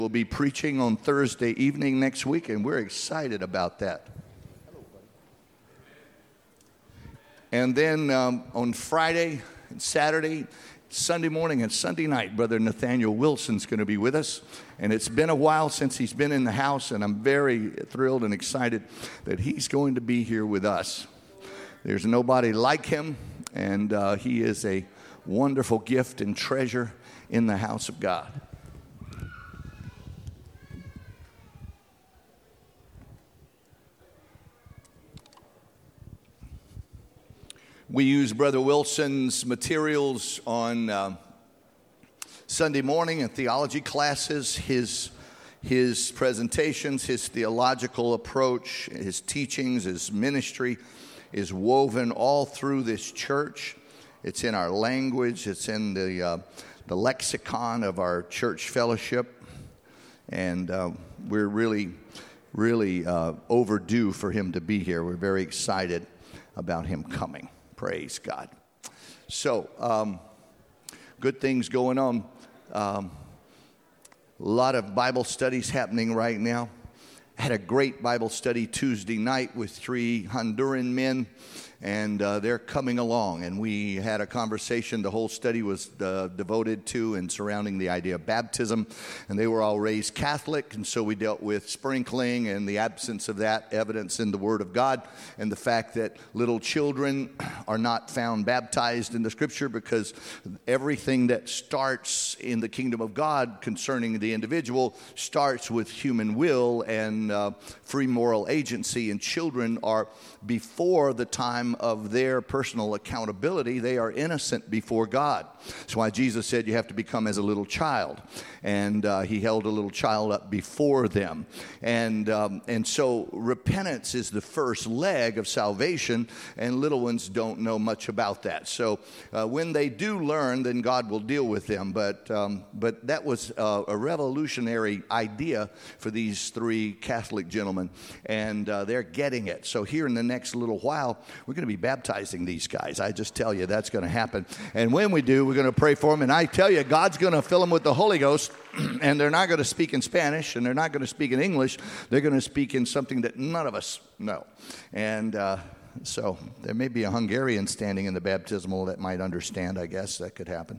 We'll be preaching on Thursday evening next week, and we're excited about that. And then on Friday and Saturday, Sunday morning and Sunday night, Brother Nathaniel Wilson's going to be with us. And it's been a while since he's been in the house, and I'm very thrilled and excited that he's going to be here with us. There's nobody like him, and he is a wonderful gift and treasure in the house of God. We use Brother Wilson's materials on Sunday morning in theology classes. His presentations, his theological approach, his teachings, his ministry is woven all through this church. It's in our language. It's in the lexicon of our church fellowship. And we're really overdue for him to be here. We're very excited about him coming. Praise God. So, good things going on. A lot of Bible studies happening right now. I had a great Bible study Tuesday night with 3 Honduran men, and they're coming along. And we had a conversation. The whole study was devoted to and surrounding the idea of baptism. And they were all raised Catholic, and so we dealt with sprinkling and the absence of that evidence in the Word of God, and the fact that little children are not found baptized in the Scripture because everything that starts in the kingdom of God concerning the individual starts with human will and free moral agency, and children are before the time of their personal accountability. They are innocent before God. That's why Jesus said you have to become as a little child, and he held a little child up before them, and so repentance is the first leg of salvation, and little ones don't know much about that. So when they do learn, then God will deal with them. But that was a revolutionary idea for these 3 Catholic gentlemen, and they're getting it. So here in the next little while, we're going to be baptizing these guys. I just tell you, that's going to happen. And when we do, we're going to pray for them. And I tell you, God's going to fill them with the Holy Ghost, and they're not going to speak in Spanish, and they're not going to speak in English. They're going to speak in something that none of us know. And so there may be a Hungarian standing in the baptismal that might understand, I guess. That could happen.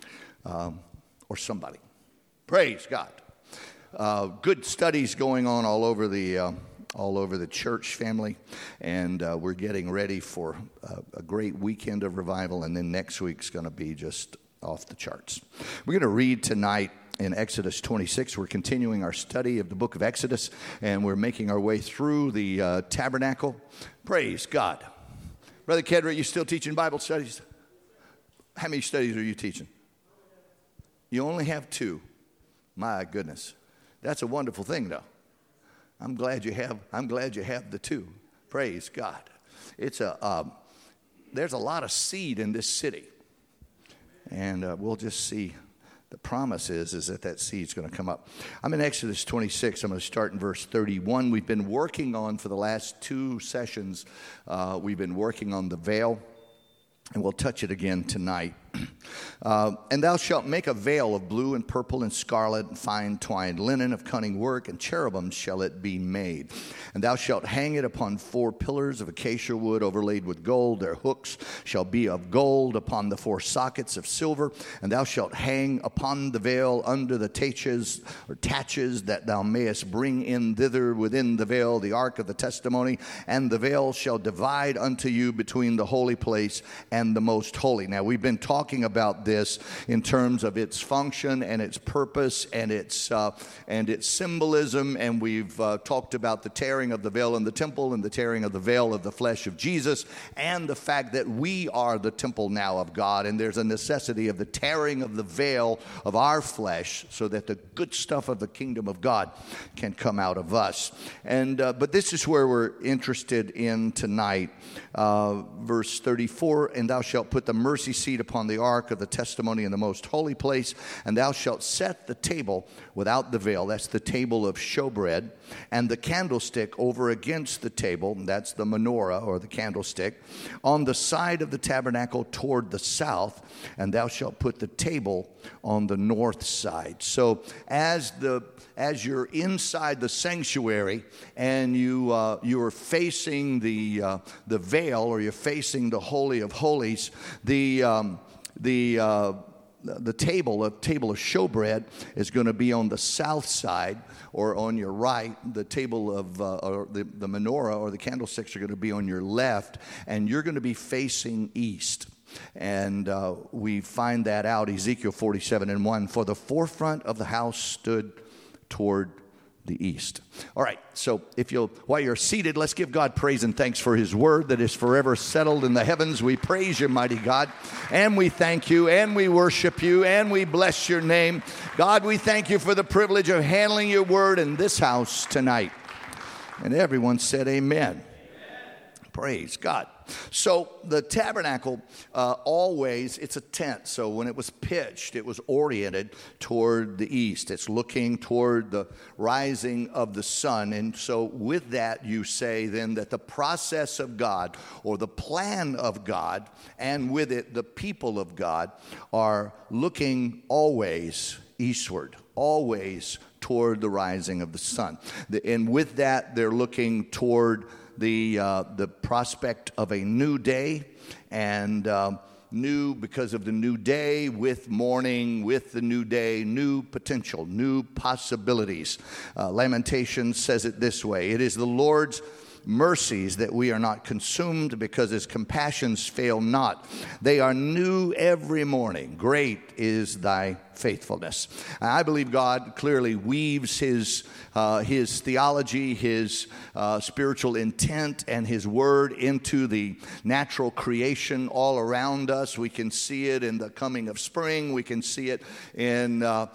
Or somebody. Praise God. Good studies going on all over the church family, and we're getting ready for a great weekend of revival, and then next week's going to be just off the charts. We're going to read tonight in Exodus 26. We're continuing our study of the book of Exodus, and we're making our way through the tabernacle. Praise God. Brother Kedra, you still teaching Bible studies? How many studies are you teaching? You only have 2. My goodness. That's a wonderful thing, though. I'm glad you have the 2. Praise God. It's there's a lot of seed in this city, and we'll just see. The promise is that seed's going to come up. I'm in Exodus 26. I'm going to start in verse 31. We've been working on, for the last 2 sessions, we've been working on the veil, and we'll touch it again tonight. And thou shalt make a veil of blue and purple and scarlet and fine twined linen of cunning work, and cherubim shall it be made. And thou shalt hang it upon 4 pillars of acacia wood overlaid with gold. Their hooks shall be of gold upon the 4 sockets of silver. And thou shalt hang upon the veil under the taches that thou mayest bring in thither within the veil the ark of the testimony. And the veil shall divide unto you between the holy place and the most holy. Now we've been talking about this in terms of its function and its purpose and its symbolism, and we've talked about the tearing of the veil in the temple and the tearing of the veil of the flesh of Jesus, and the fact that we are the temple now of God, and there's a necessity of the tearing of the veil of our flesh so that the good stuff of the kingdom of God can come out of us. And but this is where we're interested in tonight. Verse 34, and thou shalt put the mercy seat upon the the ark of the testimony in the most holy place, and thou shalt set the table without the veil. That's the table of showbread, and the candlestick over against the table, that's the menorah or the candlestick, on the side of the tabernacle toward the south, and thou shalt put the table on the north side. So as you're inside the sanctuary and you are facing the veil, or you're facing the Holy of Holies, the table of showbread is going to be on the south side, or on your right. The table of or the menorah or the candlesticks are going to be on your left, and you're going to be facing east. And we find that out, Ezekiel 47:1. For the forefront of the house stood toward the east. All right, so while you're seated, let's give God praise and thanks for his word that is forever settled in the heavens. We praise you, mighty God, and we thank you, and we worship you, and we bless your name. God, we thank you for the privilege of handling your word in this house tonight. And everyone said amen. Praise God. So the tabernacle, always, it's a tent. So when it was pitched, it was oriented toward the east. It's looking toward the rising of the sun. And so with that, you say then that the process of God, or the plan of God, and with it the people of God, are looking always eastward, always toward the rising of the sun. And with that, they're looking toward the prospect of a new day, and new because of the new day, with morning, with the new day, new potential, new possibilities. Lamentations says it this way: it is the Lord's mercies that we are not consumed, because his compassions fail not. They are new every morning. Great is thy faithfulness. I believe God clearly weaves his theology, his spiritual intent, and his word into the natural creation all around us. We can see it in the coming of spring. We can see it in the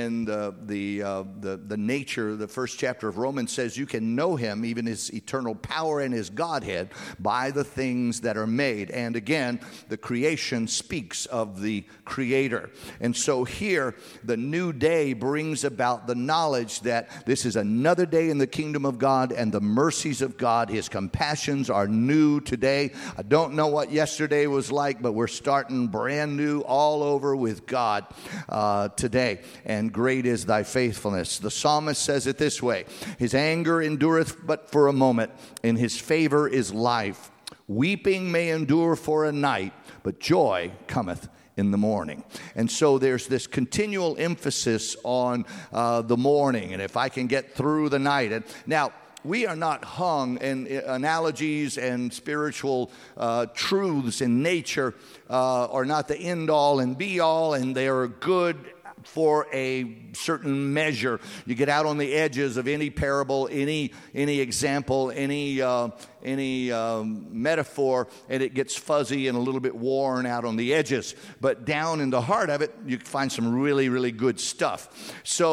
nature. The first chapter of Romans says you can know him, even his eternal power and his Godhead, by the things that are made. And again, the creation speaks of the Creator. And so here, the new day brings about the knowledge that this is another day in the kingdom of God, and the mercies of God, his compassions, are new today. I don't know what yesterday was like, but we're starting brand new all over with God today. And great is thy faithfulness. The psalmist says it this way: his anger endureth but for a moment, and his favor is life. Weeping may endure for a night, but joy cometh in the morning. And so there's this continual emphasis on the morning, and if I can get through the night. And now, we are not hung in analogies, and spiritual truths in nature are not the end all and be all, and they are good for a certain measure. You get out on the edges of any parable, any example, any metaphor, and it gets fuzzy and a little bit worn out on the edges. But down in the heart of it, you can find some really, really good stuff.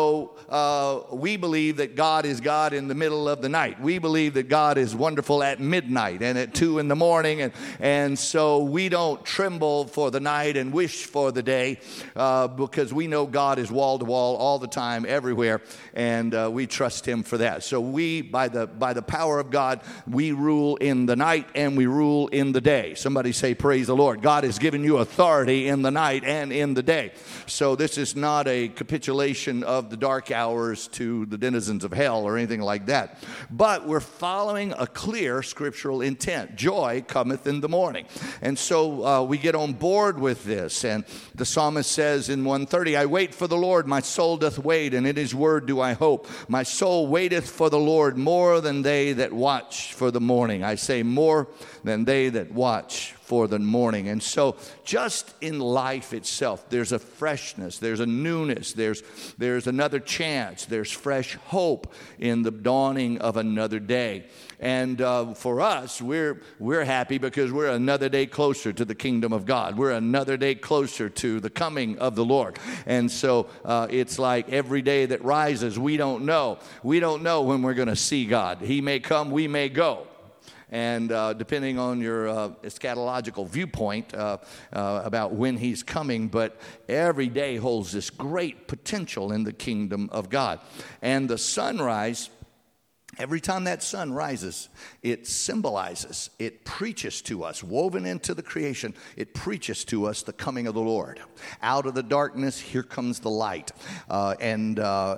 So we believe that God is God in the middle of the night. We believe that God is wonderful at midnight and at 2 in the morning. And so we don't tremble for the night and wish for the day, because we know God is wall to wall all the time, everywhere, and we trust him for that. So we, by the power of God, we rule in the night and we rule in the day. Somebody say, praise the Lord. God has given you authority in the night and in the day. So this is not a capitulation of the dark hours to the denizens of hell or anything like that. But we're following a clear scriptural intent. Joy cometh in the morning. And so we get on board with this. And the psalmist says in 130, I wait for the Lord, my soul doth wait, and in his word do I hope. My soul waiteth for the Lord more than they that watch for the morning. I say more than they that watch for the morning. And so just in life itself, there's a freshness, there's a newness, there's another chance, there's fresh hope in the dawning of another day. And for us, we're happy because we're another day closer to the kingdom of God. We're another day closer to the coming of the Lord. And so it's like every day that rises, we don't know. We don't know when we're going to see God. He may come, we may go. and depending on your eschatological viewpoint about when he's coming, but every day holds this great potential in the kingdom of God. And the sunrise, every time that sun rises, it symbolizes, it preaches to us, woven into the creation, it preaches to us the coming of the Lord. Out of the darkness, here comes the light. And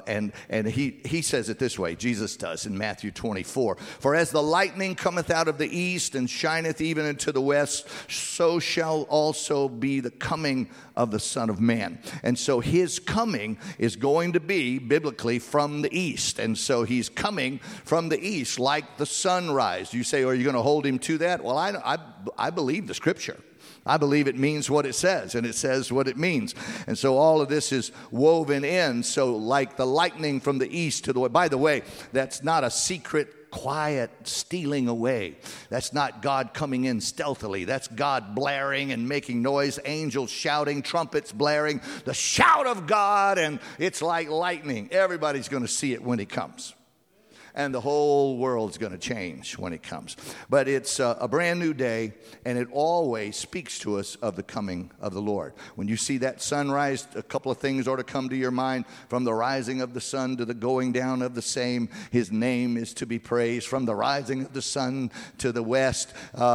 he says it this way, Jesus does in Matthew 24. For as the lightning cometh out of the east and shineth even into the west, so shall also be the coming of the Son of Man. And so his coming is going to be biblically from the east. And so he's coming from the east like the sunrise. You say, are you going to hold him to that? Well, I believe the scripture. I believe it means what it says, and it says what it means. And so all of this is woven in. So like the lightning from the east to the west. By the way, that's not a secret, quiet stealing away. That's not God coming in stealthily. That's God blaring and making noise, angels shouting, trumpets blaring, the shout of God, and it's like lightning. Everybody's going to see it when he comes. And the whole world's going to change when it comes. But it's a brand new day, and it always speaks to us of the coming of the Lord. When you see that sunrise, a couple of things ought to come to your mind. From the rising of the sun to the going down of the same, his name is to be praised. From the rising of the sun to the west,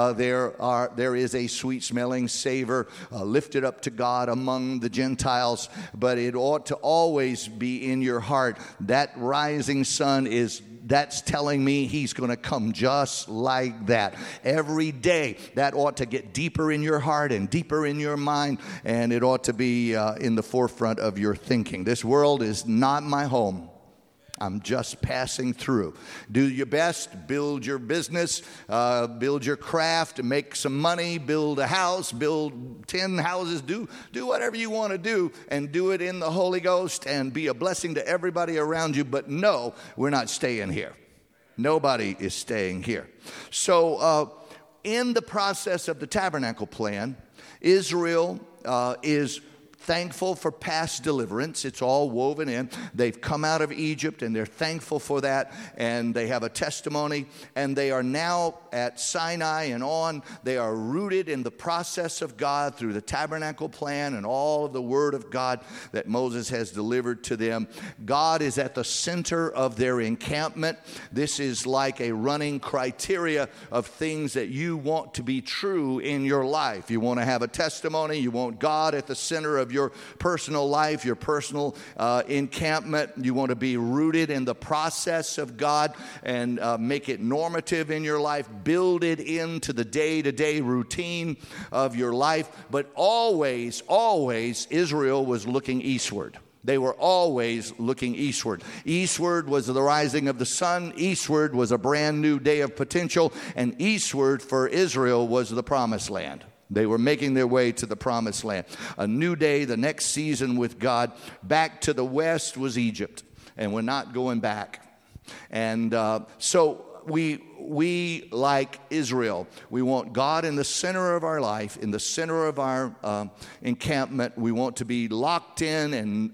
there is a sweet-smelling savor lifted up to God among the Gentiles. But it ought to always be in your heart. That rising sun that's telling me he's going to come just like that. Every day, that ought to get deeper in your heart and deeper in your mind, and it ought to be in the forefront of your thinking. This world is not my home. I'm just passing through. Do your best, build your business, build your craft, make some money, build a house, build 10 houses, do whatever you want to do, and do it in the Holy Ghost and be a blessing to everybody around you. But no, we're not staying here. Nobody is staying here. So in the process of the tabernacle plan, Israel is thankful for past deliverance. It's all woven in. They've come out of Egypt, and they're thankful for that, and they have a testimony, and they are now at Sinai and on. They are rooted in the process of God through the tabernacle plan and all of the word of God that Moses has delivered to them. God is at the center of their encampment. This is like a running criteria of things that you want to be true in your life. You want to have a testimony. You want God at the center of your personal life, your personal encampment. You want to be rooted in the process of God and make it normative in your life. Build it into the day-to-day routine of your life. But always, always, Israel was looking eastward. They were always looking eastward. Eastward was the rising of the sun. Eastward was a brand new day of potential. And eastward for Israel was the promised land. They were making their way to the promised land. A new day, the next season with God. Back to the west was Egypt, and we're not going back. And so we like Israel, we want God in the center of our life, in the center of our encampment. We want to be locked in and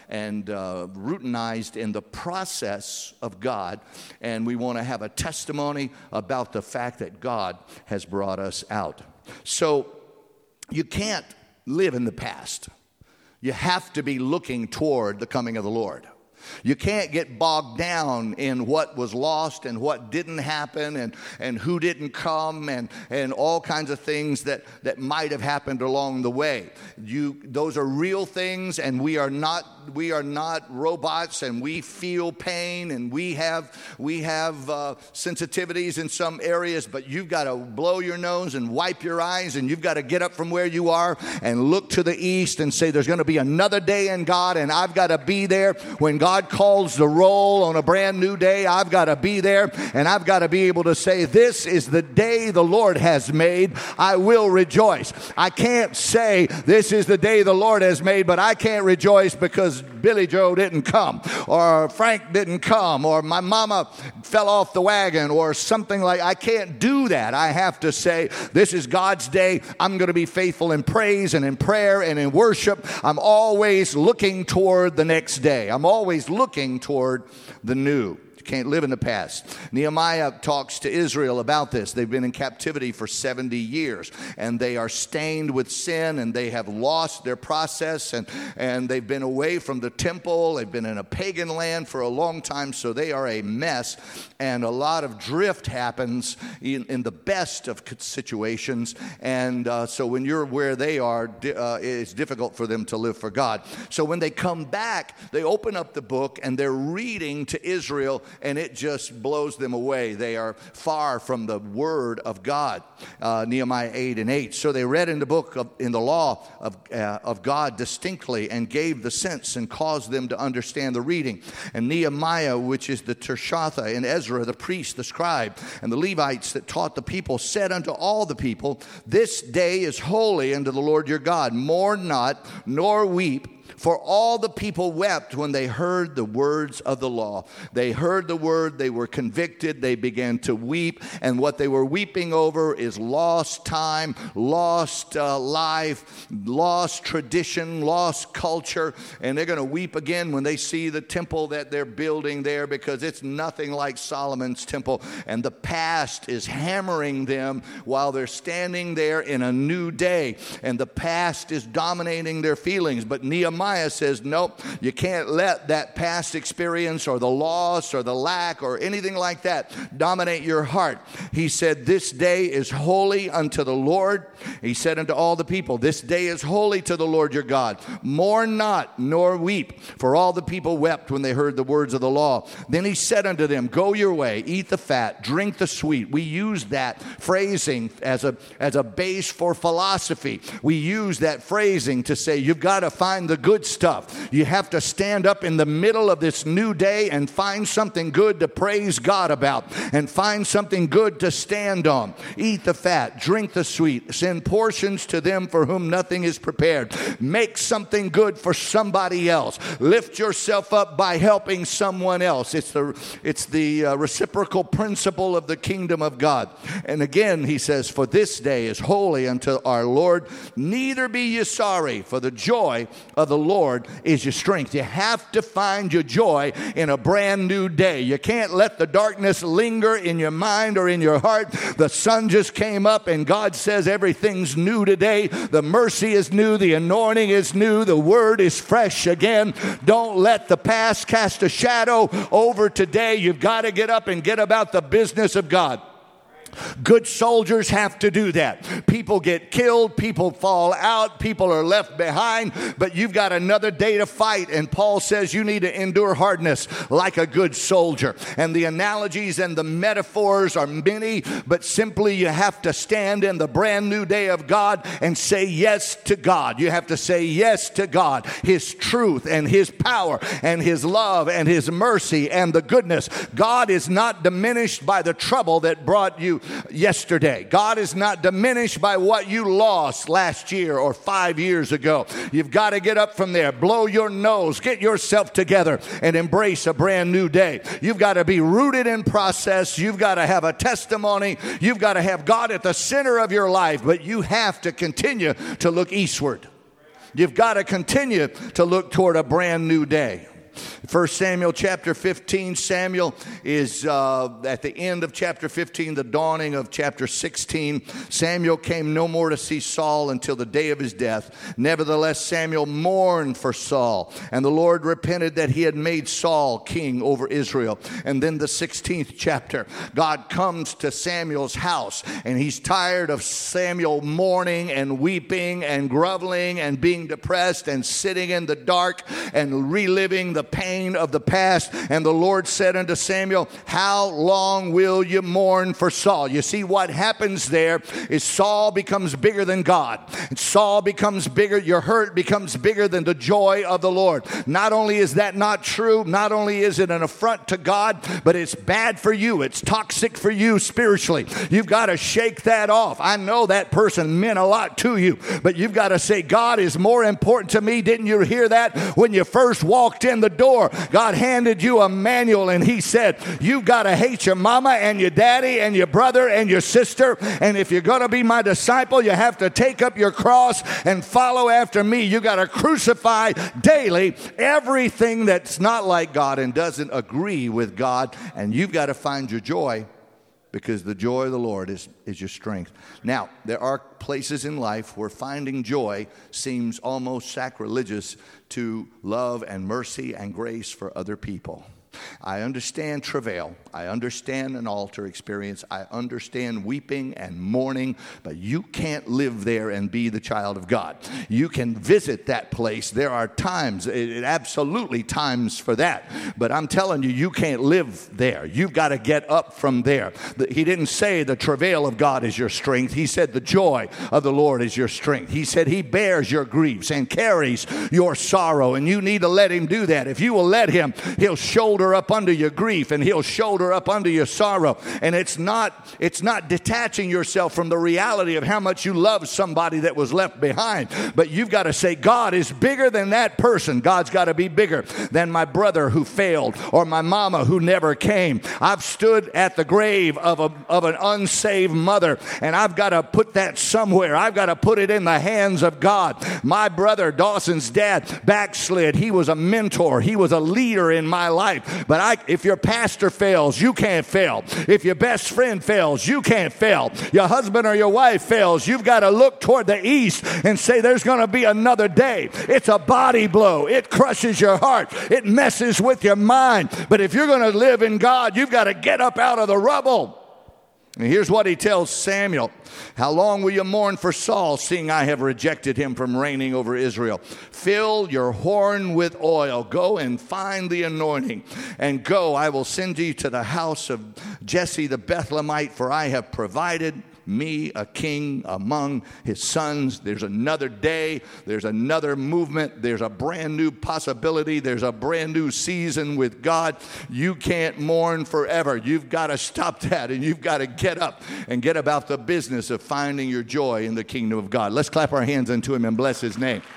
routinized in the process of God, and we want to have a testimony about the fact that God has brought us out. So you can't live in the past. You have to be looking toward the coming of the Lord. You can't get bogged down in what was lost and what didn't happen and who didn't come and all kinds of things that might have happened along the way. Those are real things, and we are not robots, and we feel pain, and we have sensitivities in some areas, but you've got to blow your nose and wipe your eyes, and you've got to get up from where you are and look to the east and say, there's going to be another day in God, and I've got to be there when God calls the roll on a brand new day. I've got to be there, and I've got to be able to say, this is the day the Lord has made. I will rejoice. I can't say this is the day the Lord has made, but I can't rejoice because Billy Joe didn't come, or Frank didn't come, or my mama fell off the wagon, or something like. I can't do that. I have to say, this is God's day. I'm going to be faithful in praise and in prayer and in worship. I'm always looking toward the next day. I'm always looking toward the new. You can't live in the past. Nehemiah talks to Israel about this. They've been in captivity for 70 years, and they are stained with sin, and they have lost their process, and they've been away from the temple. They've been in a pagan land for a long time, so they are a mess, and a lot of drift happens in the best of situations, and so when you're where they are, it's difficult for them to live for God. So when they come back, they open up the book, and they're reading to Israel, and it just blows them away. They are far from the word of God. Nehemiah 8:8. So they read in the book in the law of God distinctly, and gave the sense and caused them to understand the reading. And Nehemiah, which is the Tirshatha, and Ezra, the priest, the scribe, and the Levites that taught the people, said unto all the people, this day is holy unto the Lord your God. Mourn not, nor weep. For all the people wept when they heard the words of the law. They heard the word, they were convicted, they began to weep, and what they were weeping over is lost time, lost life, lost tradition, lost culture, and they're going to weep again when they see the temple that they're building there, because it's nothing like Solomon's temple, and the past is hammering them while they're standing there in a new day, and the past is dominating their feelings. But Nehemiah says, nope, you can't let that past experience or the loss or the lack or anything like that dominate your heart. He said, this day is holy unto the Lord. He said unto all the people, this day is holy to the Lord your God. Mourn not, nor weep. For all the people wept when they heard the words of the law. Then he said unto them, go your way, eat the fat, drink the sweet. We use that phrasing as a base for philosophy. We use that phrasing to say you've got to find the good stuff. You have to stand up in the middle of this new day and find something good to praise God about, and find something good to stand on. Eat the fat, drink the sweet, send portions to them for whom nothing is prepared. Make something good for somebody else. Lift yourself up by helping someone else. It's the reciprocal principle of the kingdom of God. And again, he says, for this day is holy unto our Lord. Neither be ye sorry, for the joy of the Lord is your strength. You have to find your joy in a brand new day. You can't let the darkness linger in your mind or in your heart. The sun just came up, and God says everything's new today. The mercy is new. The anointing is new. The word is fresh again. Don't let the past cast a shadow over today. You've got to get up and get about the business of God. Good soldiers have to do that. People get killed, people fall out, people are left behind, but you've got another day to fight. And Paul says you need to endure hardness like a good soldier. And the analogies and the metaphors are many, but simply you have to stand in the brand new day of God and say yes to God. You have to say yes to God, His truth and His power and His love and His mercy and the goodness. God is not diminished by the trouble that brought you yesterday. God is not diminished by what you lost last year or 5 years ago. You've got to get up from there, blow your nose, get yourself together, and embrace a brand new day. You've got to be rooted in process. You've got to have a testimony. You've got to have God at the center of your life, but you have to continue to look eastward. You've got to continue to look toward a brand new day. 1 Samuel chapter 15, Samuel is at the end of chapter 15, the dawning of chapter 16. Samuel came no more to see Saul until the day of his death. Nevertheless, Samuel mourned for Saul, and the Lord repented that he had made Saul king over Israel. And then the 16th chapter, God comes to Samuel's house, and he's tired of Samuel mourning and weeping and groveling and being depressed and sitting in the dark and reliving the pain of the past. And the Lord said unto Samuel, how long will you mourn for Saul? You see, what happens there is Saul becomes bigger than God. And Saul becomes bigger. Your hurt becomes bigger than the joy of the Lord. Not only is that not true, not only is it an affront to God, but it's bad for you. It's toxic for you spiritually. You've got to shake that off. I know that person meant a lot to you, but you've got to say, God is more important to me. Didn't you hear that when you first walked in the door. God handed you a manual, and he said, you've got to hate your mama and your daddy and your brother and your sister. And if you're going to be my disciple, you have to take up your cross and follow after me. You got to crucify daily everything that's not like God and doesn't agree with God. And you've got to find your joy, because the joy of the Lord is your strength. Now, there are places in life where finding joy seems almost sacrilegious to love and mercy and grace for other people. I understand travail. I understand an altar experience. I understand weeping and mourning, but you can't live there and be the child of God. You can visit that place. There are times, absolutely times for that. But I'm telling you, you can't live there. You've got to get up from there. He didn't say the travail of God is your strength. He said the joy of the Lord is your strength. He said he bears your griefs and carries your sorrow, and you need to let him do that. If you will let him, he'll shoulder up under your grief, and he'll shoulder up under your sorrow. And it's not detaching yourself from the reality of how much you love somebody that was left behind. But you've got to say, God is bigger than that person. God's got to be bigger than my brother who failed, or my mama who never came. I've stood at the grave of an unsaved mother, and I've got to put that somewhere. I've got to put it in the hands of God. My brother Dawson's dad backslid. He was a mentor. He was a leader in my life. But if your pastor fails, you can't fail. If your best friend fails, you can't fail. Your husband or your wife fails, you've got to look toward the east and say, there's going to be another day. It's a body blow. It crushes your heart. It messes with your mind. But if you're going to live in God, you've got to get up out of the rubble. And here's what he tells Samuel. How long will you mourn for Saul, seeing I have rejected him from reigning over Israel? Fill your horn with oil. Go and find the anointing. And go, I will send you to the house of Jesse the Bethlehemite, for I have provided me a king among his sons. There's another day. There's another movement. There's a brand new possibility. There's a brand new season with God. You can't mourn forever. You've got to stop that, and you've got to get up and get about the business of finding your joy in the kingdom of God. Let's clap our hands unto him and bless his name.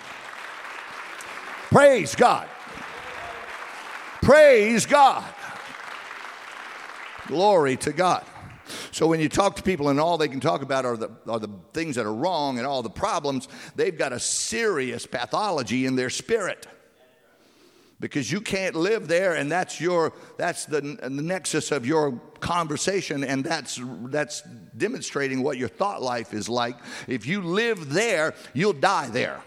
Praise God. Praise God. Glory to God. So when you talk to people and all they can talk about are the things that are wrong and all the problems, they've got a serious pathology in their spirit. Because you can't live there, and that's the nexus of your conversation, and that's demonstrating what your thought life is like. If you live there, you'll die there.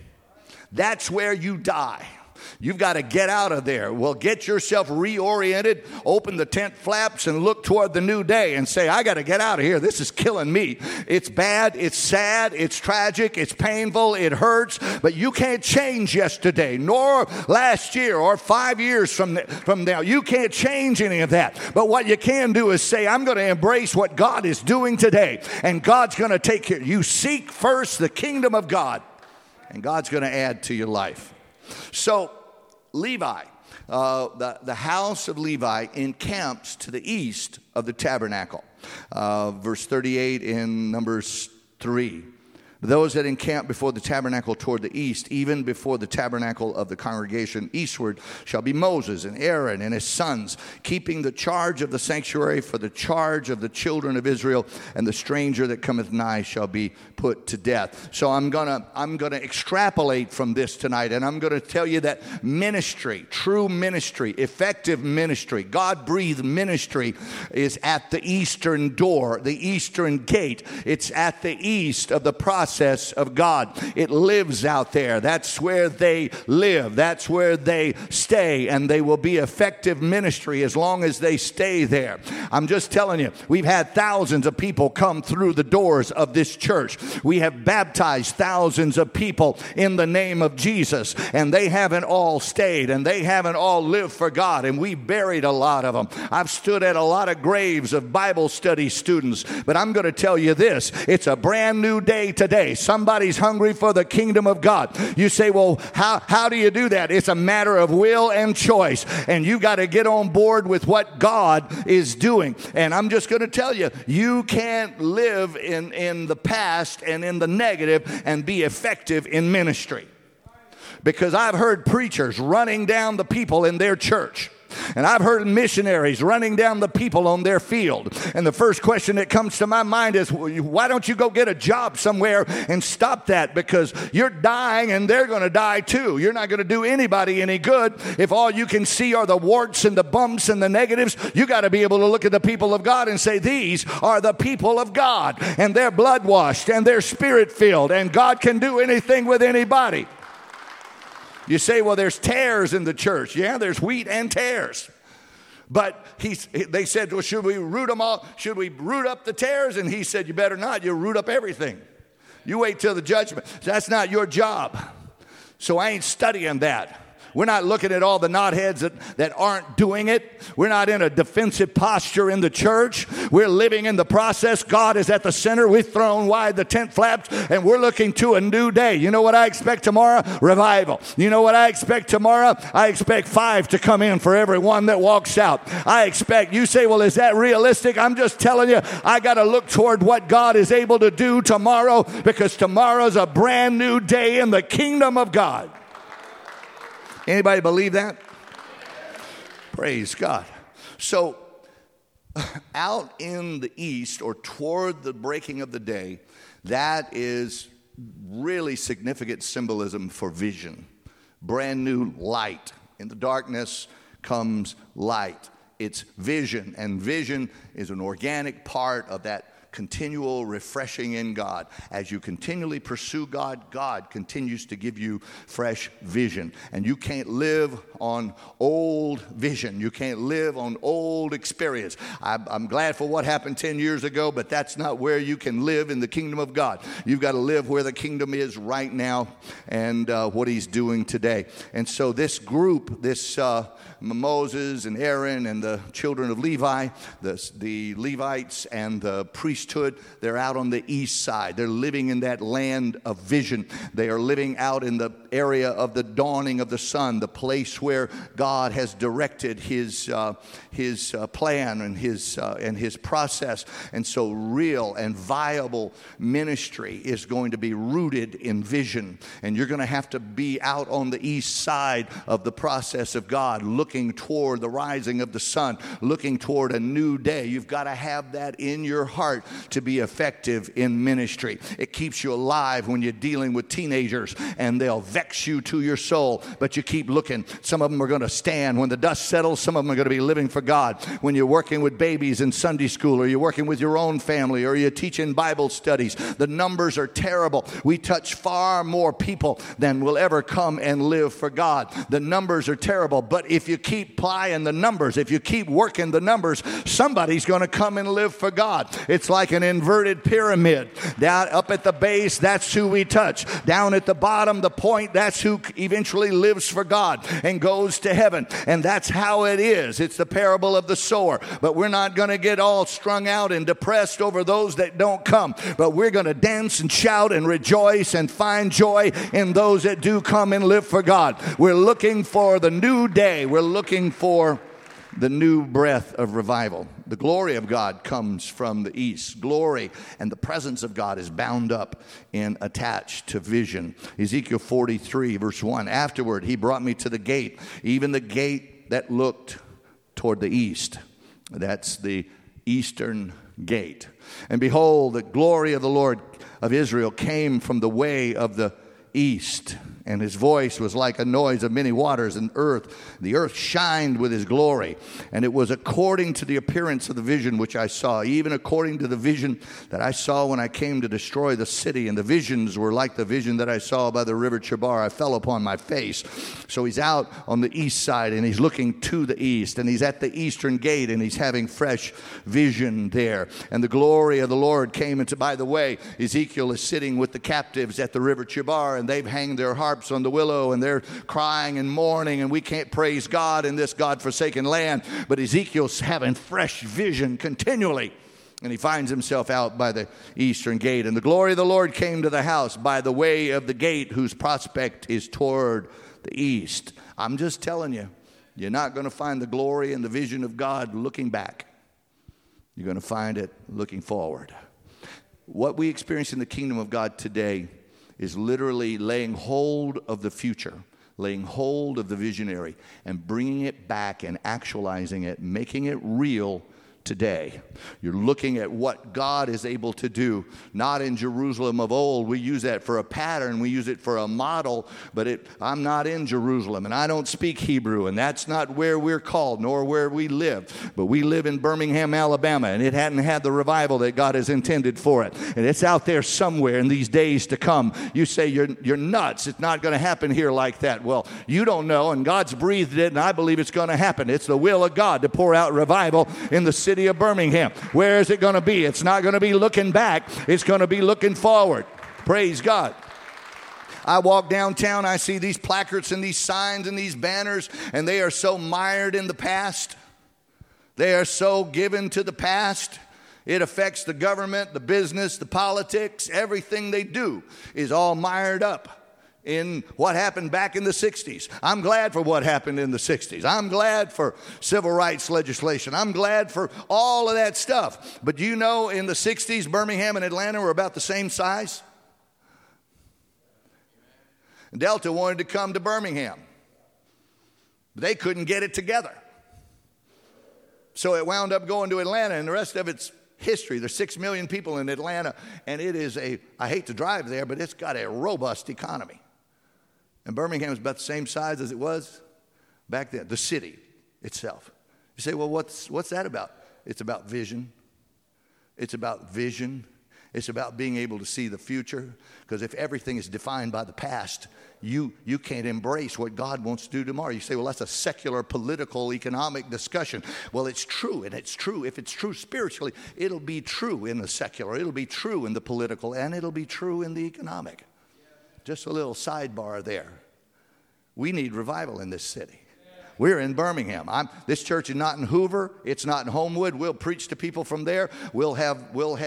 That's where you die. You've got to get out of there. Well, get yourself reoriented, open the tent flaps, and look toward the new day and say, I got to get out of here. This is killing me. It's bad, it's sad, it's tragic, it's painful, it hurts, but you can't change yesterday, nor last year or 5 years from now. You can't change any of that. But what you can do is say, I'm going to embrace what God is doing today, and God's going to take care. You seek first the kingdom of God, and God's going to add to your life. So Levi, the house of Levi encamps to the east of the tabernacle. Verse 38 in Numbers 3. Those that encamp before the tabernacle toward the east, even before the tabernacle of the congregation eastward, shall be Moses and Aaron and his sons, keeping the charge of the sanctuary for the charge of the children of Israel, and the stranger that cometh nigh shall be put to death. So I'm gonna extrapolate from this tonight, and I'm gonna tell you that ministry, true ministry, effective ministry, God-breathed ministry is at the eastern door, the eastern gate. It's at the east of the process of God. It lives out there. That's where they live. That's where they stay, and they will be effective ministry as long as they stay there. I'm just telling you, we've had thousands of people come through the doors of this church. We have baptized thousands of people in the name of Jesus, and they haven't all stayed, and they haven't all lived for God, and we buried a lot of them. I've stood at a lot of graves of Bible study students, but I'm going to tell you this, it's a brand new day today. Somebody's hungry for the kingdom of God. You say, well, how do you do that? It's a matter of will and choice, and you got to get on board with what God is doing. And I'm just going to tell you, you can't live in the past and in the negative and be effective in ministry. because I've heard preachers running down the people in their church. And I've heard missionaries running down the people on their field. And the first question that comes to my mind is, why don't you go get a job somewhere and stop that? Because you're dying and they're going to die too. You're not going to do anybody any good if all you can see are the warts and the bumps and the negatives. You got to be able to look at the people of God and say, these are the people of God, and they're blood washed and they're spirit filled, and God can do anything with anybody. You say, well, there's tares in the church. Yeah, there's wheat and tares. But they said, well, should we root them all? Should we root up the tares? And he said, you better not. You'll root up everything. You wait till the judgment. That's not your job. So I ain't studying that. We're not looking at all the knotheads that aren't doing it. We're not in a defensive posture in the church. We're living in the process. God is at the center. We've thrown wide the tent flaps, and we're looking to a new day. You know what I expect tomorrow? Revival. You know what I expect tomorrow? I expect 5 to come in for every one that walks out. I expect, you say, well, is that realistic? I'm just telling you, I got to look toward what God is able to do tomorrow, because tomorrow's a brand new day in the kingdom of God. Anybody believe that? Praise God. So out in the east, or toward the breaking of the day, that is really significant symbolism for vision. Brand new light. In the darkness comes light. It's vision, and vision is an organic part of that continual refreshing in God. As you continually pursue God, God continues to give you fresh vision. And you can't live on old vision. You can't live on old experience. I'm glad for what happened 10 years ago, but that's not where you can live in the kingdom of God. You've got to live where the kingdom is right now, and what he's doing today. And so this group, this Moses and Aaron and the children of Levi, the Levites and the priesthood, they're out on the east side. They're living in that land of vision. They are living out in the area of the dawning of the sun, the place where God has directed his plan and his process. And so real and viable ministry is going to be rooted in vision. And you're going to have to be out on the east side of the process of God, looking toward the rising of the sun, looking toward a new day. You've got to have that in your heart to be effective in ministry. It keeps you alive when you're dealing with teenagers, and they'll vex you to your soul, but you keep looking. Some of them are going to stand when the dust settles. Some of them are going to be living for God. When you're working with babies in Sunday school, or you're working with your own family, or you're teaching Bible studies, the numbers are terrible. We touch far more people than will ever come and live for God. The numbers are terrible, but if you keep plying the numbers, if you keep working the numbers, somebody's going to come and live for God. It's like an inverted pyramid. Down up at the base, that's who we touch. Down at the bottom, the point, that's who eventually lives for God and goes to heaven. And that's how it is. It's the parable of the sower. But we're not going to get all strung out and depressed over those that don't come. But we're going to dance and shout and rejoice and find joy in those that do come and live for God. We're looking for the new day. We're looking for the new breath of revival. The glory of God comes from the east. Glory and the presence of God is bound up and attached to vision. Ezekiel 43, verse 1. Afterward, he brought me to the gate, even the gate that looked toward the east. That's the eastern gate. And behold, the glory of the Lord of Israel came from the way of the east. And his voice was like a noise of many waters, and the earth shined with his glory. And it was according to the appearance of the vision which I saw, even according to the vision that I saw when I came to destroy the city. And the visions were like the vision that I saw by the river Chebar. I fell upon my face. So he's out on the east side, and he's looking to the east, and he's at the eastern gate, and he's having fresh vision there. And the glory of the Lord came into, by the way, Ezekiel is sitting with the captives at the river Chebar, and they've hanged their harps on the willow, and they're crying and mourning, and we can't praise God in this God-forsaken land. But Ezekiel's having fresh vision continually, and he finds himself out by the eastern gate. And the glory of the Lord came to the house by the way of the gate, whose prospect is toward the east. I'm just telling you, you're not going to find the glory and the vision of God looking back. You're going to find it looking forward. What we experience in the kingdom of God today is literally laying hold of the future. laying hold of the visionary and bringing it back and actualizing it, making it real today. You're looking at what God is able to do, not in Jerusalem of old. We use that for a pattern. We use it for a model, but I'm not in Jerusalem, and I don't speak Hebrew, and that's not where we're called, nor where we live. But we live in Birmingham, Alabama, and it hadn't had the revival that God has intended for it. And it's out there somewhere in these days to come. You say you're nuts. It's not going to happen here like that. Well, you don't know, and God's breathed it, and I believe it's going to happen. It's the will of God to pour out revival in the city of Birmingham. Where is it going to be? It's not going to be looking back. It's going to be looking forward. Praise God. I walk downtown, I see these placards and these signs and these banners, and they are so mired in the past. They are so given to the past. It affects the government, the business, the politics. Everything they do is all mired up in what happened back in the 60s. I'm glad for what happened in the 60s. I'm glad for civil rights legislation. I'm glad for all of that stuff. But you know, in the 60s, Birmingham and Atlanta were about the same size. Delta wanted to come to Birmingham. They couldn't get it together. So it wound up going to Atlanta, and the rest of it's history. There's 6 million people in Atlanta, and it is I hate to drive there, but it's got a robust economy. And Birmingham is about the same size as it was back then, the city itself. You say, well, what's that about? It's about vision. It's about vision. It's about being able to see the future. Because if everything is defined by the past, you can't embrace what God wants to do tomorrow. You say, well, that's a secular, political, economic discussion. Well, it's true, and it's true. If it's true spiritually, it'll be true in the secular. It'll be true in the political, and it'll be true in the economic. Just a little sidebar there. We need revival in this city. We're in Birmingham. This church is not in Hoover. It's not in Homewood. We'll preach to people from there. We'll have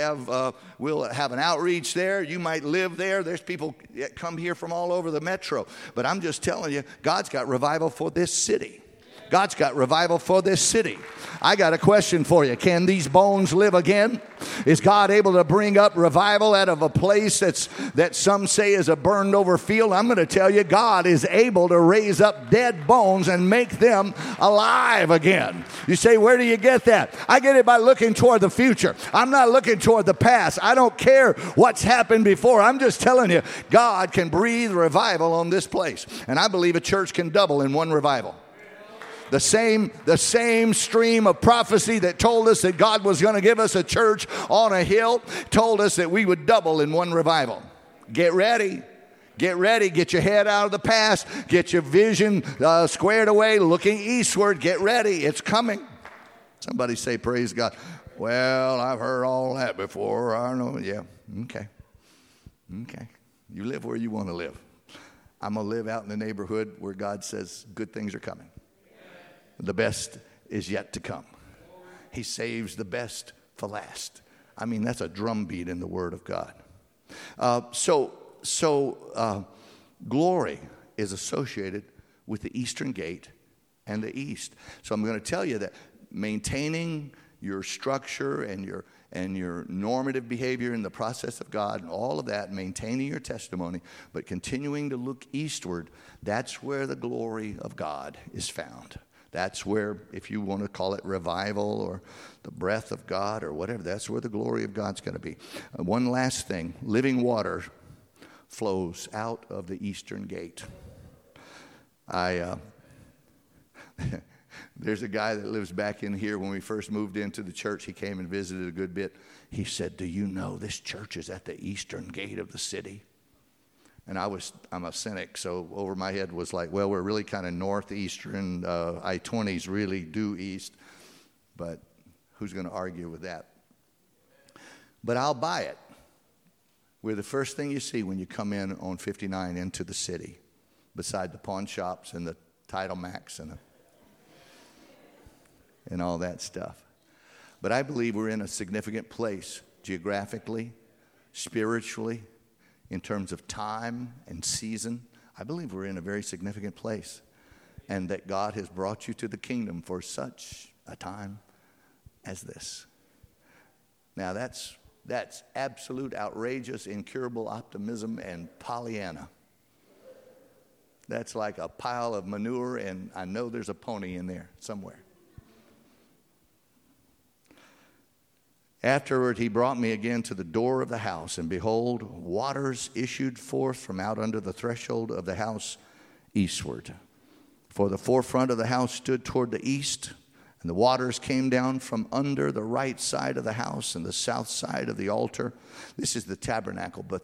an outreach there. You might live there. There's people that come here from all over the metro. But I'm just telling you, God's got revival for this city. God's got revival for this city. I got a question for you. Can these bones live again? Is God able to bring up revival out of a place that some say is a burned over field? I'm going to tell you, God is able to raise up dead bones and make them alive again. You say, where do you get that? I get it by looking toward the future. I'm not looking toward the past. I don't care what's happened before. I'm just telling you, God can breathe revival on this place. And I believe a church can double in one revival. The same stream of prophecy that told us that God was going to give us a church on a hill told us that we would double in one revival. Get ready. Get ready. Get your head out of the past. Get your vision squared away, looking eastward. Get ready. It's coming. Somebody say, praise God. Well, I've heard all that before. I know. Yeah. Okay. You live where you want to live. I'm going to live out in the neighborhood where God says good things are coming. The best is yet to come. He saves the best for last. I mean, that's a drumbeat in the Word of God. Glory is associated with the eastern gate and the east. So I'm going to tell you that maintaining your structure and your normative behavior in the process of God and all of that, maintaining your testimony, but continuing to look eastward, that's where the glory of God is found. That's where, if you want to call it revival or the breath of God or whatever, that's where the glory of God's going to be. One last thing, living water flows out of the eastern gate. There's a guy that lives back in here. When we first moved into the church, he came and visited a good bit. He said, do you know this church is at the eastern gate of the city? And I'm a cynic, so over my head was like, well, we're really kind of northeastern. I-20's really due east. But who's going to argue with that? But I'll buy it. We're the first thing you see when you come in on 59 into the city, beside the pawn shops and the Title Max and all that stuff. But I believe we're in a significant place geographically, spiritually, in terms of time and season. I believe we're in a very significant place, and that God has brought you to the kingdom for such a time as this. Now that's absolute, outrageous, incurable optimism and Pollyanna. That's like a pile of manure, and I know there's a pony in there somewhere. Afterward, he brought me again to the door of the house, and behold, waters issued forth from out under the threshold of the house eastward. For the forefront of the house stood toward the east, and the waters came down from under the right side of the house and the south side of the altar. This is the tabernacle, but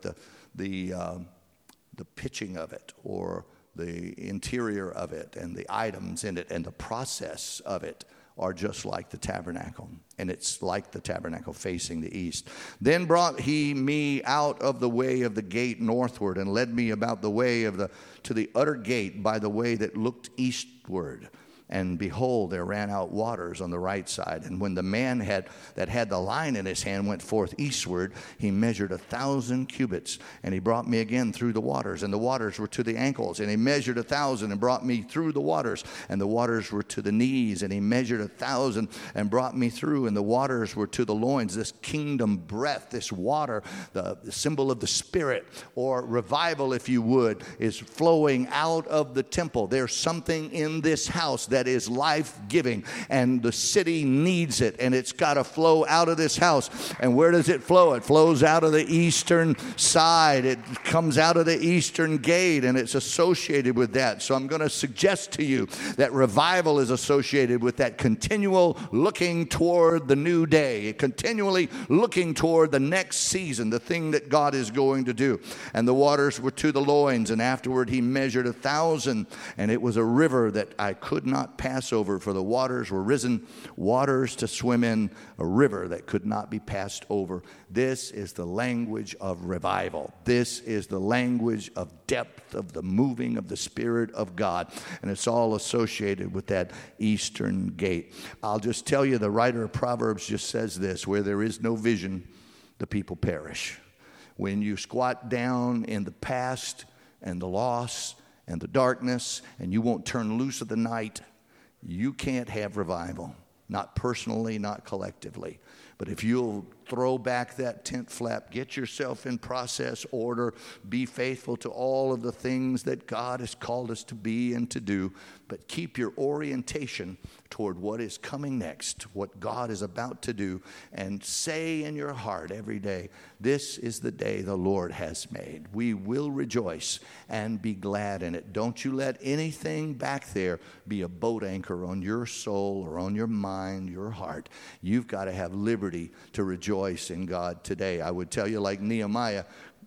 the pitching of it, or the interior of it, and the items in it, and the process of it are just like the tabernacle. And it's like the tabernacle facing the east. Then brought he me out of the way of the gate northward, and led me about the way to the utter gate by the way that looked eastward. And behold, there ran out waters on the right side. And when the man that had the line in his hand went forth eastward, he measured 1,000 cubits. And he brought me again through the waters, and the waters were to the ankles. And he measured 1,000 and brought me through the waters, and the waters were to the knees. And he measured 1,000 and brought me through, and the waters were to the loins. This kingdom breath, this water, the symbol of the Spirit, or revival, if you would, is flowing out of the temple. There's something in this house that is life-giving, and the city needs it, and it's got to flow out of this house. And where does it flow? It flows out of the eastern side. It comes out of the eastern gate, and it's associated with that. So I'm going to suggest to you that revival is associated with that continual looking toward the new day, continually looking toward the next season, the thing that God is going to do. And the waters were to the loins, and afterward he measured 1,000, and it was a river that I could not pass over, for the waters were risen, waters to swim in, a river that could not be passed over. This is the language of revival. This is the language of depth, of the moving of the Spirit of God. And it's all associated with that eastern gate. I'll just tell you, the writer of Proverbs just says this: where there is no vision, the people perish. When you squat down in the past and the loss and the darkness, and you won't turn loose of the night, you can't have revival. Not personally, not collectively. But if you'll throw back that tent flap, get yourself in process order, be faithful to all of the things that God has called us to be and to do, but keep your orientation toward what is coming next, what God is about to do, and say in your heart every day, this is the day the Lord has made. We will rejoice and be glad in it. Don't you let anything back there be a boat anchor on your soul or on your mind, your heart. You've got to have liberty to rejoice in God today. I would tell you, like Nehemiah,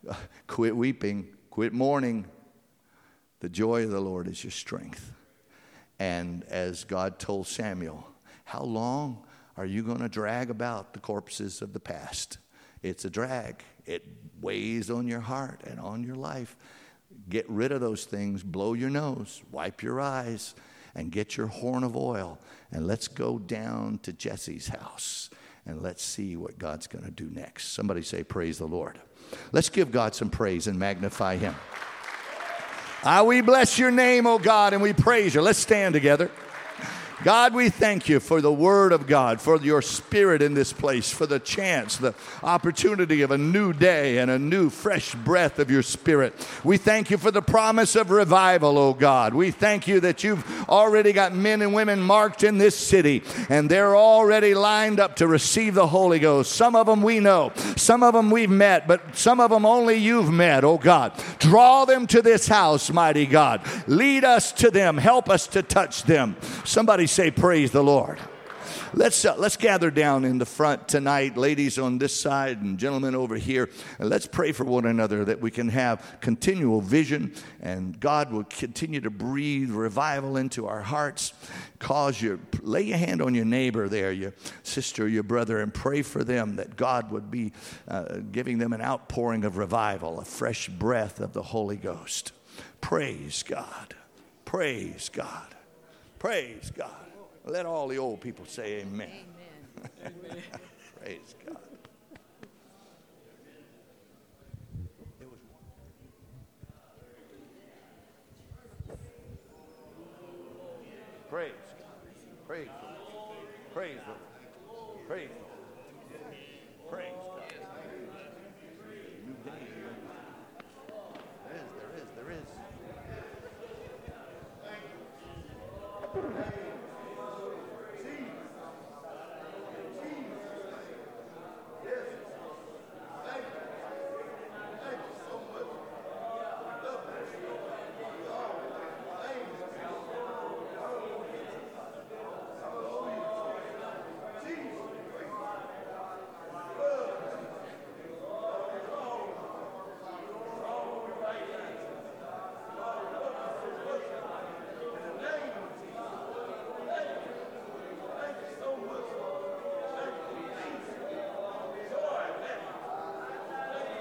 quit weeping, quit mourning. The joy of the Lord is your strength. And as God told Samuel, how long are you going to drag about the corpses of the past? It's a drag. It weighs on your heart and on your life. Get rid of those things. Blow your nose. Wipe your eyes. And get your horn of oil. And let's go down to Jesse's house. And let's see what God's going to do next. Somebody say, praise the Lord. Let's give God some praise and magnify him. We bless your name, oh God, and we praise you. Let's stand together. God, we thank you for the word of God, for your Spirit in this place, for the chance, the opportunity of a new day and a new fresh breath of your Spirit. We thank you for the promise of revival, oh God. We thank you that you've already got men and women marked in this city, and they're already lined up to receive the Holy Ghost. Some of them we know, some of them we've met, but some of them only you've met, oh God. Draw them to this house, mighty God. Lead us to them. Help us to touch them. Somebody say, praise the Lord. Let's gather down in the front tonight, ladies on this side and gentlemen over here, and let's pray for one another that we can have continual vision, and God will continue to breathe revival into our hearts. Lay your hand on your neighbor there, your sister, your brother, and pray for them that God would be giving them an outpouring of revival, a fresh breath of the Holy Ghost. Praise God. Praise God. Praise God. Let all the old people say amen. Amen. Praise God. Praise God. Praise God. Praise God. Praise God. Praise God. New day here. There is.